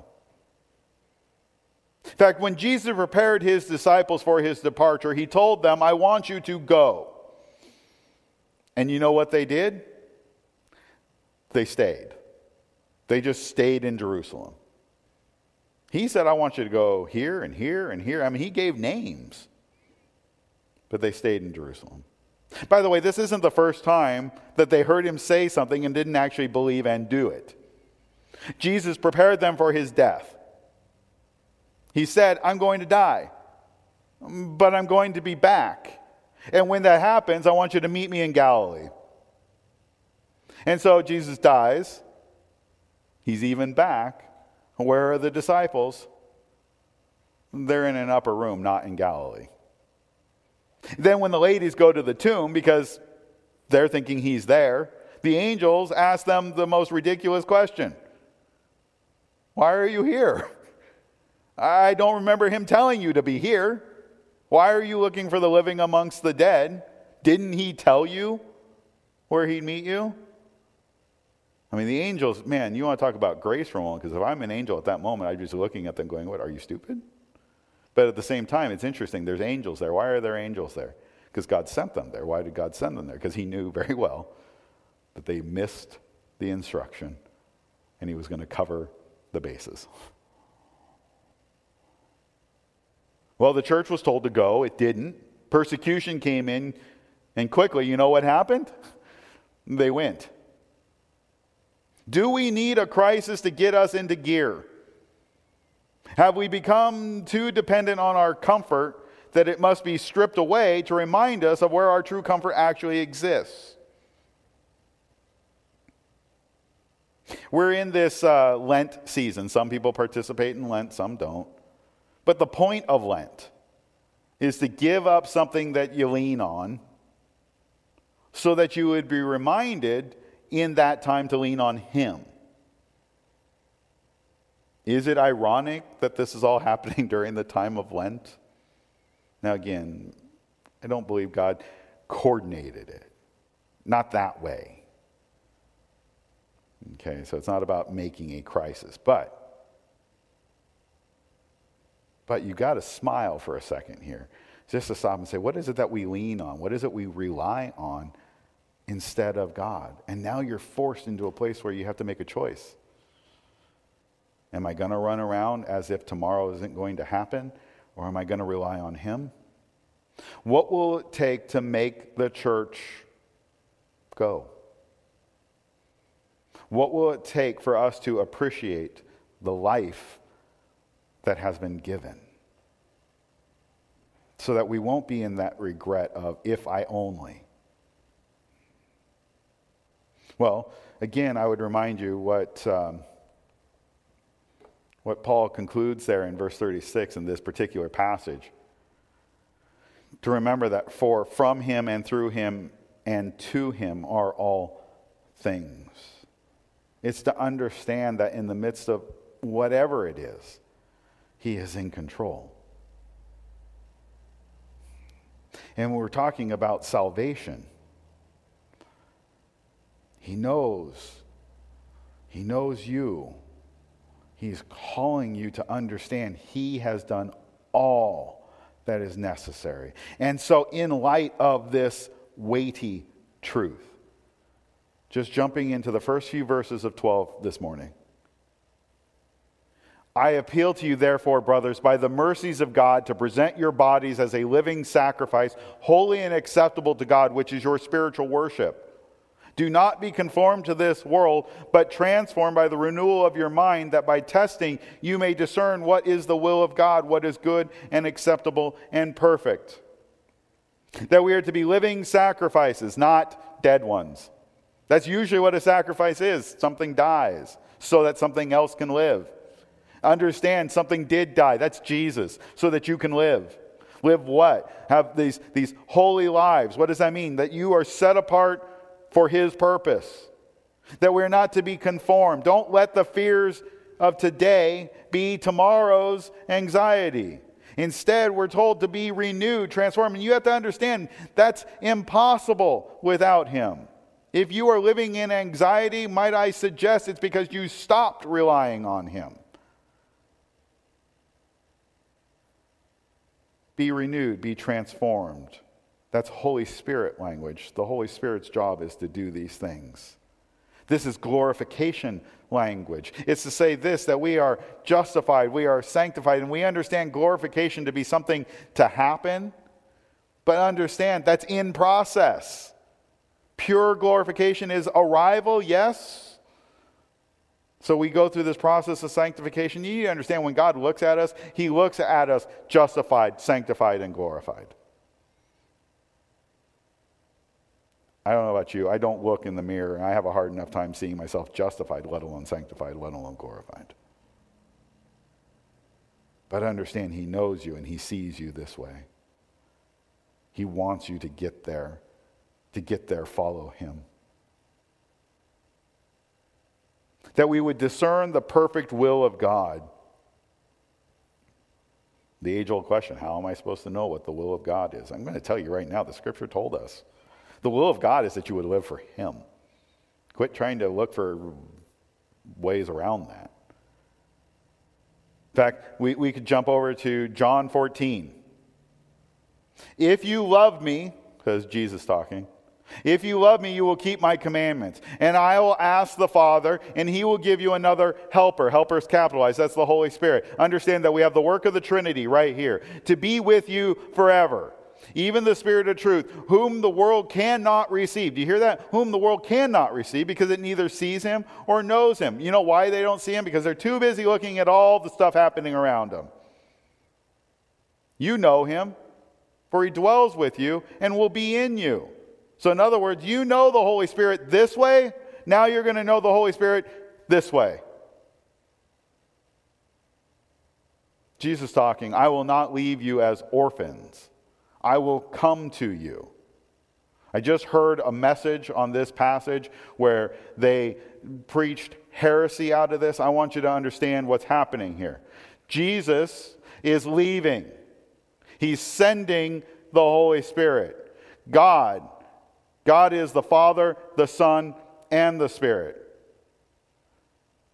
In fact, when Jesus prepared his disciples for his departure, he told them, I want you to go. And you know what they did? They stayed. They just stayed in Jerusalem. He said, I want you to go here and here and here. I mean, he gave names. But they stayed in Jerusalem. By the way, this isn't the first time that they heard him say something and didn't actually believe and do it. Jesus prepared them for his death. He said, I'm going to die, but I'm going to be back. And when that happens, I want you to meet me in Galilee. And so Jesus dies. He's even back. Where are the disciples? They're in an upper room, not in Galilee. Then when the ladies go to the tomb, because they're thinking he's there, the angels ask them the most ridiculous question. Why are you here? I don't remember him telling you to be here. Why are you looking for the living amongst the dead? Didn't he tell you where he'd meet you? I mean, the angels, man, you want to talk about grace for a moment, because if I'm an angel at that moment, I'd just be looking at them going, what, are you stupid? But at the same time, it's interesting. There's angels there. Why are there angels there? Because God sent them there. Why did God send them there? Because he knew very well that they missed the instruction, and he was going to cover the bases. Well, the church was told to go. It didn't. Persecution came in, and quickly, you know what happened? They went. Do we need a crisis to get us into gear? Have we become too dependent on our comfort that it must be stripped away to remind us of where our true comfort actually exists? We're in this uh, Lent season. Some people participate in Lent, some don't. But the point of Lent is to give up something that you lean on so that you would be reminded in that time to lean on him. Is it ironic that this is all happening during the time of Lent? Now again, I don't believe God coordinated it. Not that way. Okay, so it's not about making a crisis. But, but you got to smile for a second here. Just to stop and say, what is it that we lean on? What is it we rely on instead of God? And now you're forced into a place where you have to make a choice. Am I going to run around as if tomorrow isn't going to happen? Or am I going to rely on Him? What will it take to make the church go? What will it take for us to appreciate the life that has been given? So that we won't be in that regret of, if I only. Well, again, I would remind you what, um, what Paul concludes there in verse thirty-six in this particular passage. To remember that for from Him and through Him and to Him are all things. It's to understand that in the midst of whatever it is, He is in control. And we're talking about salvation. He knows. He knows you. He's calling you to understand He has done all that is necessary. And so in light of this weighty truth, just jumping into the first few verses of twelve this morning. I appeal to you, therefore, brothers, by the mercies of God, to present your bodies as a living sacrifice, holy and acceptable to God, which is your spiritual worship. Do not be conformed to this world, but transformed by the renewal of your mind, that by testing you may discern what is the will of God, what is good and acceptable and perfect. That we are to be living sacrifices, not dead ones. That's usually what a sacrifice is. Something dies so that something else can live. Understand, something did die. That's Jesus, so that you can live. Live what? Have these, these holy lives. What does that mean? That you are set apart for His purpose. That we're not to be conformed. Don't let the fears of today be tomorrow's anxiety. Instead, we're told to be renewed, transformed. And you have to understand, that's impossible without Him. If you are living in anxiety, might I suggest it's because you stopped relying on Him. Be renewed, be transformed. That's Holy Spirit language. The Holy Spirit's job is to do these things. This is glorification language. It's to say this, that we are justified, we are sanctified, and we understand glorification to be something to happen, but understand that's in process. Pure glorification is arrival, yes. So we go through this process of sanctification. You need to understand, when God looks at us, He looks at us justified, sanctified, and glorified. I don't know about you. I don't look in the mirror, and I have a hard enough time seeing myself justified, let alone sanctified, let alone glorified. But understand, He knows you and He sees you this way. He wants you to get there. To get there, follow Him. That we would discern the perfect will of God. The age-old question, how am I supposed to know what the will of God is? I'm going to tell you right now, the Scripture told us. The will of God is that you would live for Him. Quit trying to look for ways around that. In fact, we, we could jump over to John fourteen. If you love me, because Jesus talking, if you love me, you will keep my commandments. And I will ask the Father, and He will give you another helper. Helper is capitalized. That's the Holy Spirit. Understand that we have the work of the Trinity right here. To be with you forever. Even the Spirit of truth, whom the world cannot receive. Do you hear that? Whom the world cannot receive, because it neither sees Him or knows Him. You know why they don't see Him? Because they're too busy looking at all the stuff happening around them. You know Him, for He dwells with you and will be in you. So in other words, you know the Holy Spirit this way, now you're going to know the Holy Spirit this way. Jesus talking, I will not leave you as orphans. I will come to you. I just heard a message on this passage where they preached heresy out of this. I want you to understand what's happening here. Jesus is leaving. He's sending the Holy Spirit. God, God is the Father, the Son, and the Spirit.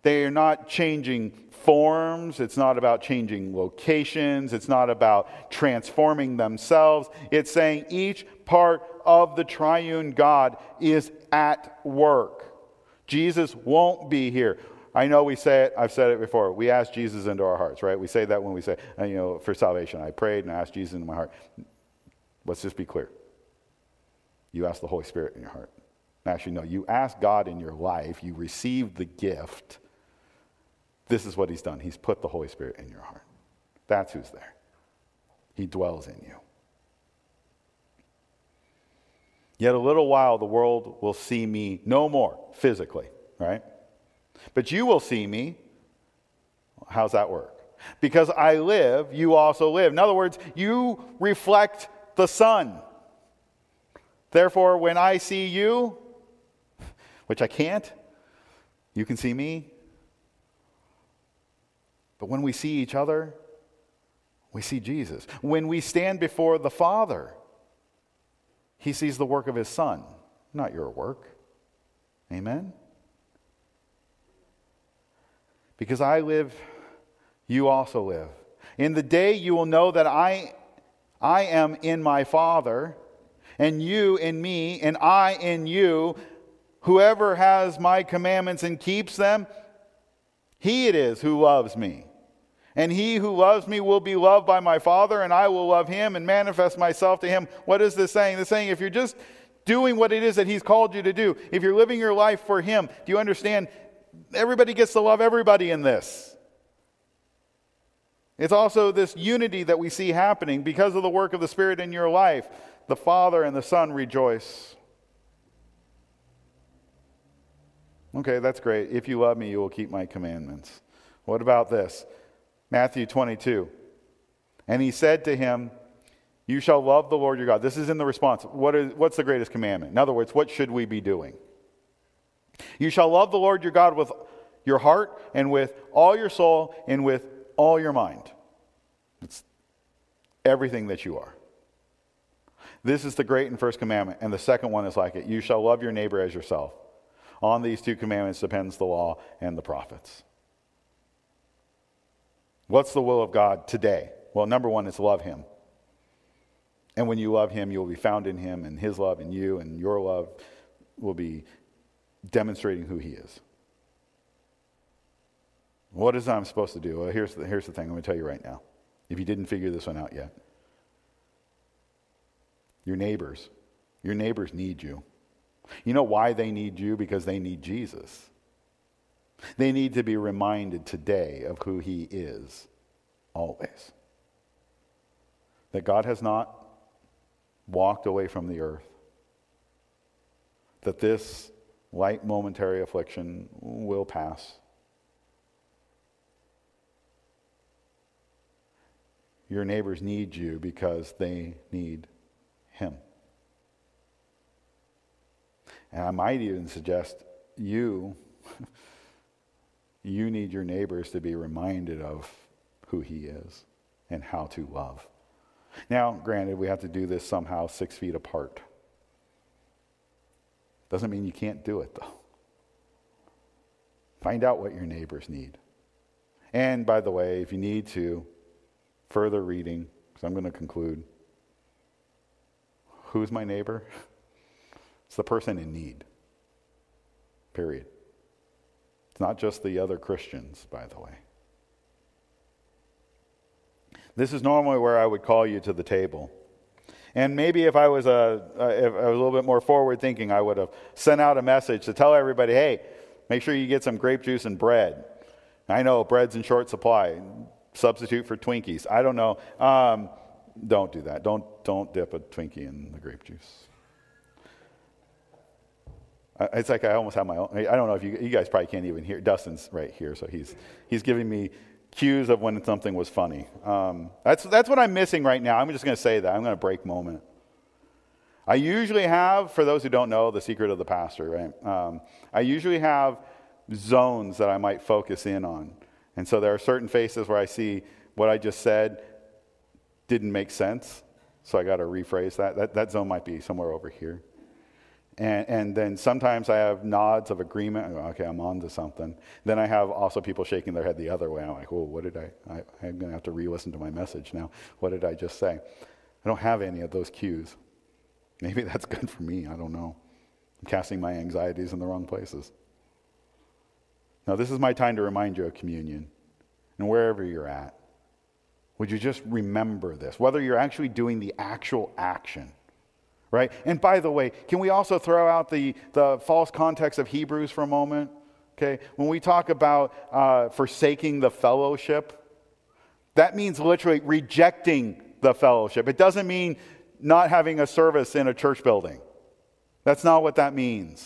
They are not changing forms. It's not about changing locations. It's not about transforming themselves. It's saying each part of the triune God is at work. Jesus won't be here. I know we say it, I've said it before. We ask Jesus into our hearts, right? We say that when we say, you know, for salvation. I prayed and I asked Jesus into my heart. Let's just be clear. You ask the Holy Spirit in your heart. Actually, no, you ask God in your life. You receive the gift. This is what he's done. He's put the Holy Spirit in your heart. That's who's there. He dwells in you. Yet a little while the world will see me no more physically, right? But you will see me. How's that work? Because I live, you also live. In other words, you reflect the Son. Therefore, when I see you, which I can't, you can see me. But when we see each other, we see Jesus. When we stand before the Father, he sees the work of his Son, not your work. Amen? Because I live, you also live. In the day you will know that I, I am in my Father, and you in me, and I in you. Whoever has my commandments and keeps them, he it is who loves me. And he who loves me will be loved by my Father, and I will love him and manifest myself to him. What is this saying? This saying, if you're just doing what it is that he's called you to do, if you're living your life for him, do you understand? Everybody gets to love everybody in this. It's also this unity that we see happening because of the work of the Spirit in your life. The Father and the Son rejoice. Okay, that's great. If you love me, you will keep my commandments. What about this? Matthew twenty-two. And he said to him, you shall love the Lord your God. This is in the response. What is, what's the greatest commandment? In other words, what should we be doing? You shall love the Lord your God with your heart and with all your soul and with all your mind. It's everything that you are. This is the great and first commandment. And the second one is like it. You shall love your neighbor as yourself. On these two commandments depends the law and the prophets. What's the will of God today? Well, number one is love him. And when you love him, you will be found in him, and his love in you, and your love will be demonstrating who he is. What is I'm supposed to do? Well, here's the, here's the thing I'm going to tell you right now. If you didn't figure this one out yet. Your neighbors. Your neighbors need you. You know why they need you? Because they need Jesus. They need to be reminded today of who he is, always. That God has not walked away from the earth. That this light momentary affliction will pass. Your neighbors need you because they need him. And I might even suggest you, you need your neighbors to be reminded of who he is and how to love. Now, granted, we have to do this somehow six feet apart. Doesn't mean you can't do it, though. Find out what your neighbors need. And, by the way, if you need to, further reading, because I'm going to conclude. Who's my neighbor? It's the person in need. Period. It's not just the other Christians, by the way. This is normally where I would call you to the table. And maybe if I was a, if I was a little bit more forward thinking, I would have sent out a message to tell everybody, hey, make sure you get some grape juice and bread. I know bread's in short supply. Substitute for Twinkies. I don't know. Um, don't do that. Don't don't dip a Twinkie in the grape juice. I, it's like I almost have my own. I don't know if you you guys probably can't even hear. Dustin's right here, so he's he's giving me cues of when something was funny. Um, that's that's what I'm missing right now. I'm just going to say that. I'm going to break moment. I usually have, for those who don't know, the secret of the pastor, right? Um, I usually have zones that I might focus in on. And so there are certain faces where I see what I just said didn't make sense. So I got to rephrase that. that. That zone might be somewhere over here. And, and then sometimes I have nods of agreement. I go, okay, I'm on to something. Then I have also people shaking their head the other way. I'm like, oh, what did I, I I'm going to have to re-listen to my message now. What did I just say? I don't have any of those cues. Maybe that's good for me. I don't know. I'm casting my anxieties in the wrong places. Now, this is my time to remind you of communion. And wherever you're at, would you just remember this? Whether you're actually doing the actual action. Right? And by the way, can we also throw out the, the false context of Hebrews for a moment? Okay, when we talk about uh, forsaking the fellowship, that means literally rejecting the fellowship. It doesn't mean not having a service in a church building. That's not what that means.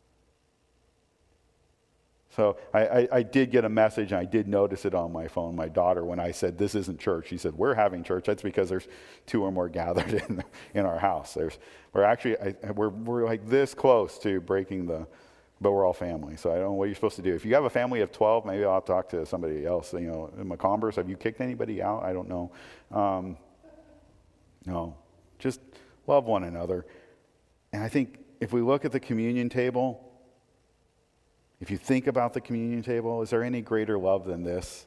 So I, I, I did get a message, and I did notice it on my phone. My daughter, when I said, this isn't church, she said, we're having church. That's because there's two or more gathered in in our house. There's, we're actually, I, we're, we're like this close to breaking the, but we're all family. So I don't know what you're supposed to do. If you have a family of twelve, maybe I'll talk to somebody else. You know, in McCombers, have you kicked anybody out? I don't know. Um, no, just love one another. And I think if we look at the communion table, if you think about the communion table, is there any greater love than this?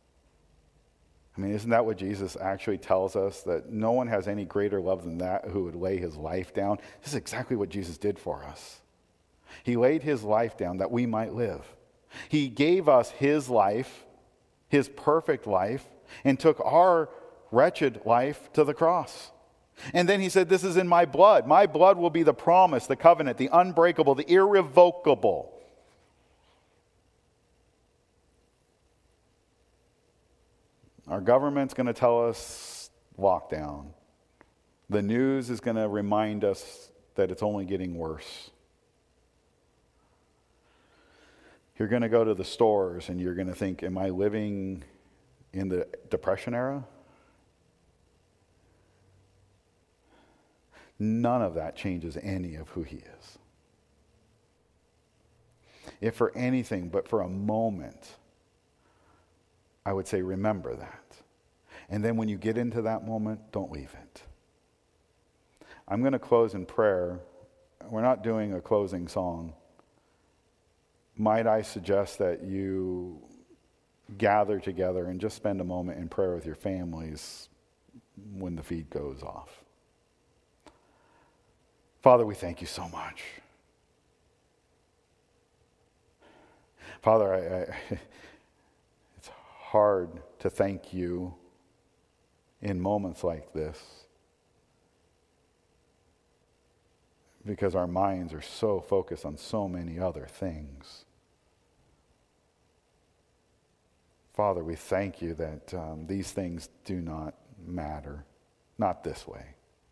I mean, isn't that what Jesus actually tells us? That no one has any greater love than that who would lay his life down. This is exactly what Jesus did for us. He laid his life down that we might live. He gave us his life, his perfect life, and took our wretched life to the cross. And then he said, this is in my blood. My blood will be the promise, the covenant, the unbreakable, the irrevocable. Our government's going to tell us lockdown. The news is going to remind us that it's only getting worse. You're going to go to the stores and you're going to think, am I living in the Depression era? None of that changes any of who he is. If for anything but for a moment, I would say remember that. And then when you get into that moment, don't leave it. I'm going to close in prayer. We're not doing a closing song. Might I suggest that you gather together and just spend a moment in prayer with your families when the feed goes off. Father, we thank you so much. Father, I, I it's hard to thank you in moments like this because our minds are so focused on so many other things. Father, we thank you that um, these things do not matter, not this way.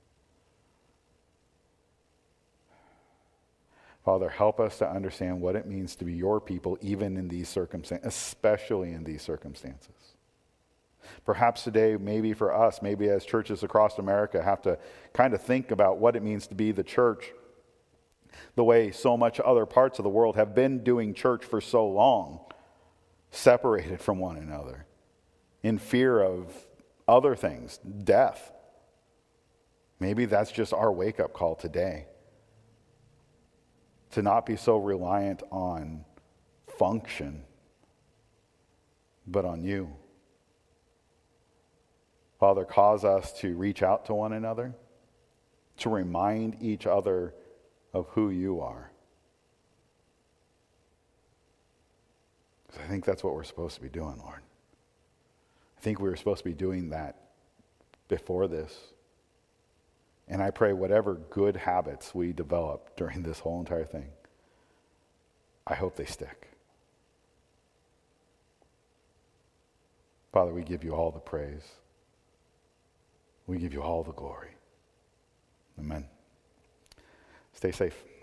Father, help us to understand what it means to be your people, even in these circumstances, especially in these circumstances. Perhaps today, maybe for us, maybe as churches across America, have to kind of think about what it means to be the church the way so much other parts of the world have been doing church for so long, separated from one another, in fear of other things, death. Maybe that's just our wake-up call today. To not be so reliant on function, but on you. Father, cause us to reach out to one another, to remind each other of who you are. Because I think that's what we're supposed to be doing, Lord. I think we were supposed to be doing that before this. And I pray whatever good habits we develop during this whole entire thing, I hope they stick. Father, we give you all the praise. We give you all the glory. Amen. Stay safe.